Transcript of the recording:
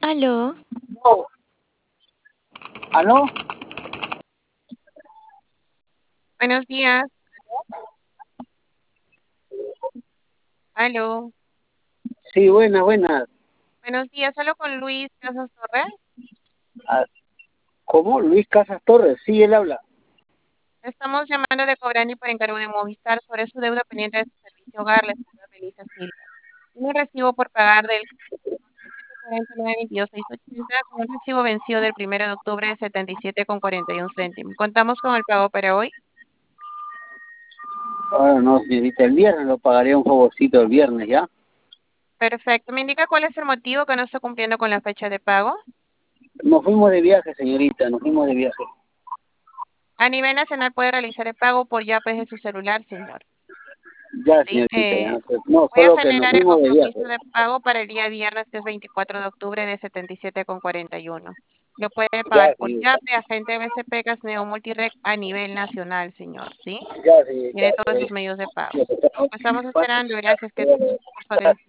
Aló, No, ¿aló? Buenos días. Aló. Sí, buenas, buenas. Buenos días. Hablo con Luis Casas Torres. Ah, ¿cómo? Luis Casas Torres, sí, él habla. Estamos llamando de Cobrani por encargo de Movistar sobre su deuda pendiente de su servicio hogar, la señora Belisa Silva. Tiene un recibo por pagar del 749.22.680 con un recibo vencido del 1 de octubre de 77,41 céntimos. Contamos con el pago para hoy. Ahora no, señorita, el viernes lo pagaré un favorcito el viernes, ¿ya? Perfecto. ¿Me indica cuál es el motivo que no está cumpliendo con la fecha de pago? Nos fuimos de viaje, señorita, nos fuimos de viaje. A nivel nacional puede realizar el pago por llaves de su celular, señor. Ya, ¿Sí? señorita, ya no sé. No, Voy a solo que nos generar el fuimos de viaje. compromiso de pago para el día viernes, que es 24 de octubre de 77,41. Lo puede Ya, pagar por señorita, YAPE, agente BCP, Casneo Multirec a nivel nacional, señor, ¿sí? ya, señorita. Tiene todos esos medios de pago. Ya, Lo estamos ¿cuánto? esperando. Gracias por su atención.